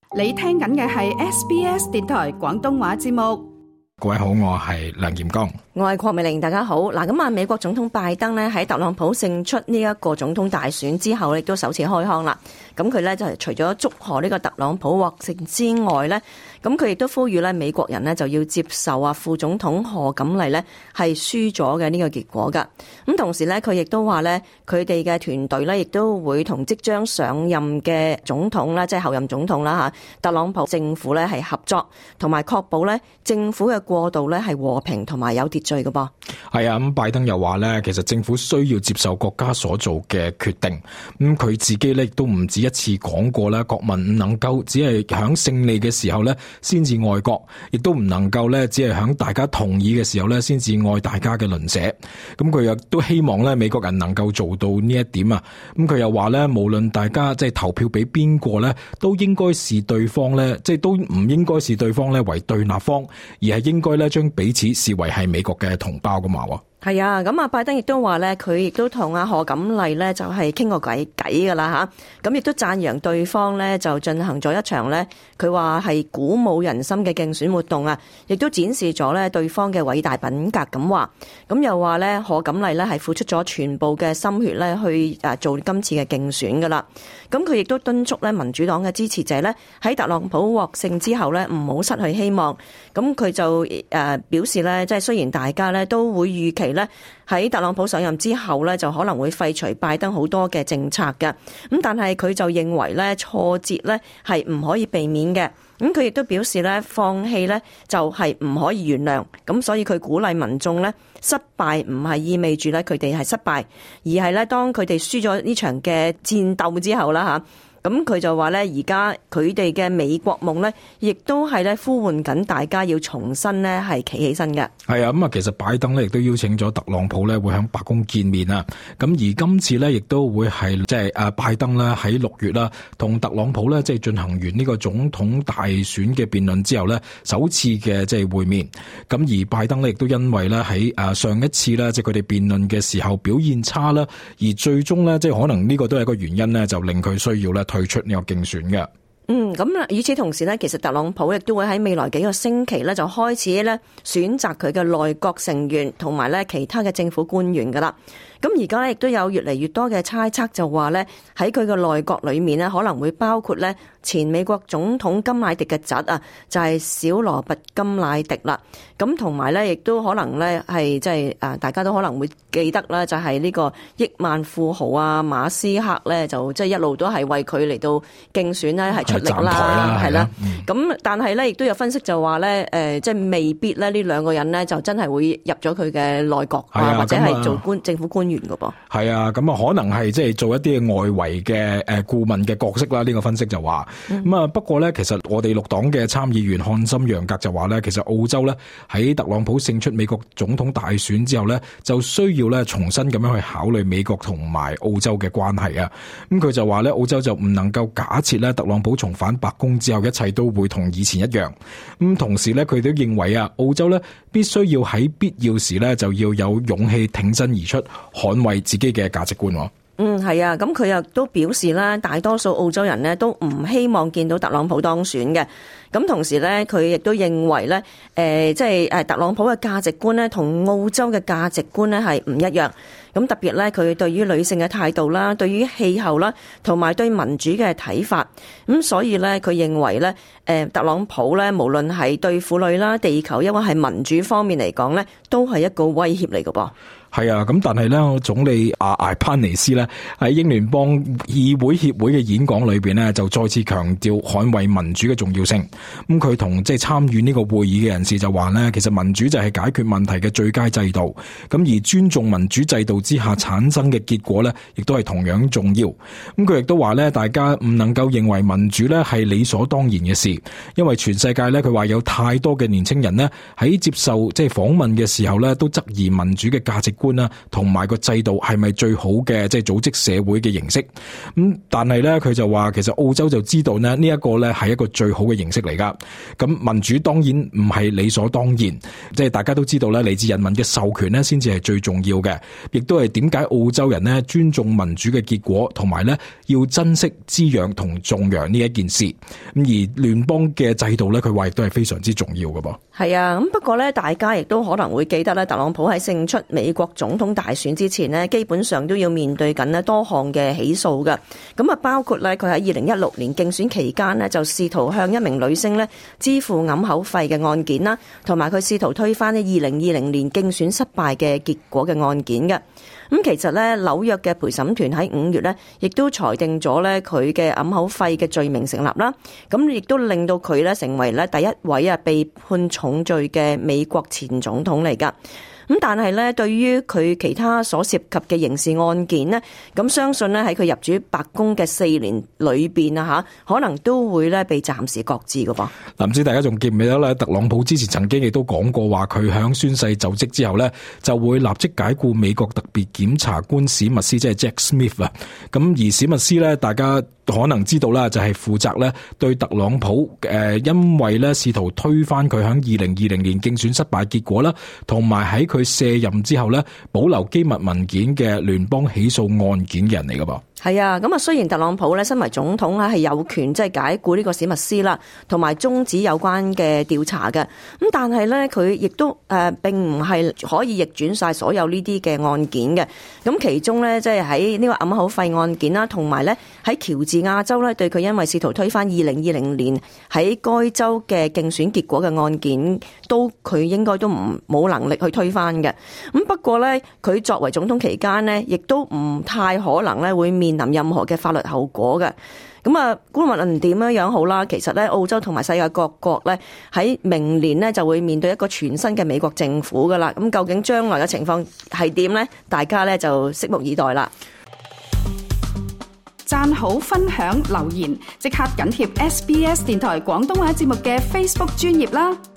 你聽緊嘅係 SBS 電台廣東話節目。 各位好，我係梁劍剛， 我係鄺美玲，大家好。嗱，咁美國總統拜登呢喺特朗普勝出呢一個總統大選之後，亦都首次開腔啦。咁佢呢就係除咗祝賀呢個特朗普獲勝之外呢，咁佢亦都呼籲呢美國人呢就要接受副總統賀錦麗呢係輸咗嘅呢個結果噶。咁同時呢，佢亦都話呢，佢哋嘅團隊呢亦都會同即將上任嘅總統啦，即係候任總統啦特朗普政府呢係合作，同埋確保呢政府嘅過渡呢係和平同埋有秩序嘅噃。 係啊，咁拜登又話呢，其實政府需要接受國家所做嘅決定。咁佢自己呢亦都唔止一次講過啦，國民唔能夠只係響勝利嘅時候呢先至愛國，亦都唔能夠呢只係響大家同意嘅時候呢先至愛大家嘅鄰舍。咁佢又都希望呢美國人能夠做到呢一點啊。咁佢又話呢，無論大家即係投票俾邊個呢，都應該視對方呢，即係都唔應該視對方呢為對立方，而係應該呢將彼此視為係美國嘅同胞噶嘛。 係啊，咁拜登亦都話咧，佢亦都同賀錦麗咧就係傾過偈噶啦吓，咁亦都讚揚對方咧就進行咗一場咧，佢話係鼓舞人心嘅競選活動啊，亦都展示咗咧對方嘅偉大品格咁話，咁又話咧賀錦麗咧係付出咗全部嘅心血咧去做今次嘅競選噶啦，咁佢亦都敦促咧民主黨嘅支持者咧喺特朗普獲勝之後咧唔好失去希望，咁佢就表示咧即係雖然大家咧都會預期咧喺特朗普上任之後咧就可能會廢除拜登好多嘅政策嘅，咁但係佢就認為咧挫折咧係唔可以避免嘅，咁佢亦都表示咧放棄咧就係唔可以原諒，咁所以佢鼓勵民眾咧失敗唔係意味住咧佢哋係失敗，而係咧當佢哋輸咗呢場嘅戰鬥之後啦吓。咁佢就話咧，而家佢哋嘅美國夢咧，亦都係咧呼喚緊大家要重新咧係企起身嘅。 係啊，咁其實拜登咧亦都邀請咗特朗普咧會喺白宮見面啊。咁而今次咧亦都會係即係拜登咧喺6月啦，同特朗普咧即係進行完呢個總統大選嘅辯論之後咧，首次嘅即係會面。咁而拜登咧亦都因為咧喺上一次咧即係佢哋辯論嘅時候表現差啦，而最終咧即係可能呢個都係一個原因咧，就令佢需要咧退出呢個競選嘅。 咁與此同時呢，其實特朗普亦都會喺未來幾個星期呢，就開始呢選擇佢嘅內閣成員同埋呢其他嘅政府官員噶啦。咁而家呢亦都有越嚟越多嘅猜測，就話呢喺佢嘅內閣裏面呢，可能會包括呢前美國總統甘迺迪嘅侄啊，就係小羅拔甘迺迪啦。咁同埋呢，亦都可能呢係即係大家都可能會記得啦，就係呢個億萬富豪馬斯克呢，就即係一路都係為佢嚟到競選呢係出力啦，係啦。咁但係呢，亦都有分析就話呢，即係未必呢呢兩個人呢，就真係會入咗佢嘅內閣或者係做政府官員㗎噃。 係啊，咁可能係即係做一啲外圍嘅顧問嘅角色啦。呢個分析就話不過呢，其實我哋綠黨嘅參議員漢森楊格就話呢，其實澳洲呢喺特朗普勝出美國總統大選之後呢，就需要呢重新咁樣去考慮美國同埋澳洲嘅關係啊。咁佢就話呢，澳洲就唔能夠假設呢特朗普重返白宮之後一切都會同以前一樣。咁同時呢，佢都認為澳洲呢必須要喺必要時呢就要有勇氣挺身而出，捍衛自己嘅價值觀。 係啊，咁佢又都表示啦，大多數澳洲人呢都唔希望見到特朗普當選嘅。咁同時呢，佢亦都認為呢，即係特朗普嘅價值觀呢，同澳洲嘅價值觀呢係唔一樣。咁特別呢，佢對於女性嘅態度啦，對於氣候啦，同埋對民主嘅睇法。咁所以呢，佢認為呢，特朗普呢，無論係對婦女啦、地球，抑或係民主方面嚟講呢，都係一個威脅嚟嘅噃。 係啊，咁但係咧，總理艾潘尼斯咧喺英聯邦議會協會嘅演講裏邊咧，就再次強調捍衛民主嘅重要性。咁佢同即係參與呢個會議嘅人士就話咧，其實民主就係解決問題嘅最佳制度。咁而尊重民主制度之下產生嘅結果咧，亦都係同樣重要。咁佢亦都話咧，大家唔能夠認為民主咧係理所當然嘅事，因為全世界咧，佢話有太多嘅年輕人咧喺接受即係訪問嘅時候咧，都質疑民主嘅價值觀啦，同埋個制度係咪最好嘅即係組織社會嘅形式。咁但係咧，佢就話其實澳洲就知道咧呢一個咧係一個最好嘅形式嚟噶。咁民主當然唔係理所當然，即係大家都知道咧，嚟自人民嘅授權咧先至係最重要嘅，亦都係點解澳洲人呢尊重民主嘅結果，同埋呢要珍惜滋養同頌揚呢一件事。咁而聯邦嘅制度呢，佢話亦都係非常之重要嘅噃。 係啊，咁不過呢，大家亦都可能會記得咧，特朗普喺勝出美國總統大選之前呢，基本上都要面對緊呢多項嘅起訴嘅。咁啊，包括咧佢喺2016年競選期間呢，就試圖向一名女星呢支付揞口費嘅案件啦，同埋佢試圖推翻呢2020年競選失敗嘅結果嘅案件嘅。咁其實咧，紐約嘅陪審團喺5月咧，亦都裁定咗咧佢嘅揞口費嘅罪名成立啦。咁亦都令到佢咧成為咧第一位被判重罪嘅美國前總統嚟㗎。咁但係咧，對於佢其他所涉及嘅刑事案件呢，咁相信咧喺佢入主白宮嘅4年裏邊啊嚇，可能都會咧被暫時擱置㗎噃。 唔知大家仲記唔記得咧？特朗普之前曾經亦都講過話，佢響宣誓就職之後咧，就會立即解僱美國特別檢察官史密斯，即係 Jack Smith 啊。咁而史密斯咧，大家可能知道啦，就係負責咧對特朗普因為咧試圖推翻佢響2020年競選失敗結果啦，同埋喺佢卸任之後咧保留機密文件嘅聯邦起訴案件嘅人嚟噶噃。 係啊，咁啊雖然特朗普咧身為總統係有權即係解僱呢個史密斯啦，同埋終止有關嘅調查嘅，咁但係咧佢亦都並唔係可以逆轉晒所有呢啲嘅案件嘅。咁其中咧即係喺呢個揞口費案件啦，同埋咧喺喬治亞州咧對佢因為試圖推翻2020年喺該州嘅競選結果嘅案件，佢應該都冇能力去推翻嘅。咁不過咧佢作為總統期間呢，亦都唔太可能咧會面臨任何嘅法律後果嘅。咁啊，無論點樣好啦，其實咧澳洲同埋世界各國咧喺明年呢就會面對一個全新嘅美國政府噶啦。咁究竟將來嘅情況係點呢？大家咧就拭目以待啦。 讚好、分享、留言，即刻緊貼SBS 電台廣東話節目嘅 Facebook 專頁啦！